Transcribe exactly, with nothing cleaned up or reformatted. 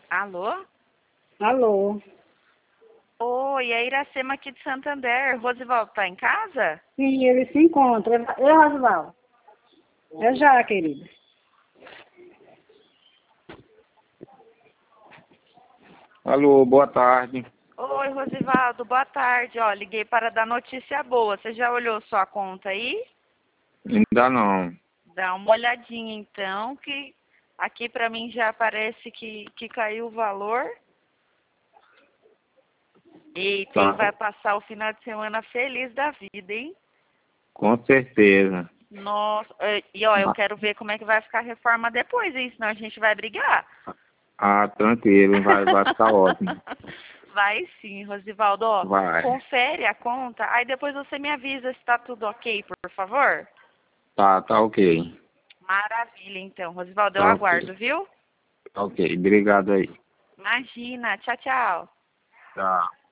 Alô? Alô? Oi, é a Iracema aqui de Santander. Rosivaldo tá em casa? Sim, ele se encontra. Eu, Rosval. É já, querida. Alô, boa tarde. Oi, Rosivaldo, boa tarde. Ó, liguei para dar notícia boa. Você já olhou sua conta aí? Ainda não. Dá uma olhadinha então, que aqui para mim já aparece que, que caiu o valor. Eita, Tá. e vai passar o final de semana feliz da vida, hein? Com certeza. Nossa, eh, e ó, eu quero ver como é que vai ficar a reforma depois, hein? Senão a gente vai brigar. Ah, tranquilo, vai, vai ficar ótimo. Vai sim, Rosivaldo. Ó, Vai. confere a conta, aí depois você me avisa se tá tudo ok, por favor. Tá, tá ok. Maravilha, então. Rosivaldo, eu Tá ok. aguardo, viu? Tá ok. Obrigado aí. Imagina. Tchau, tchau. Tchau.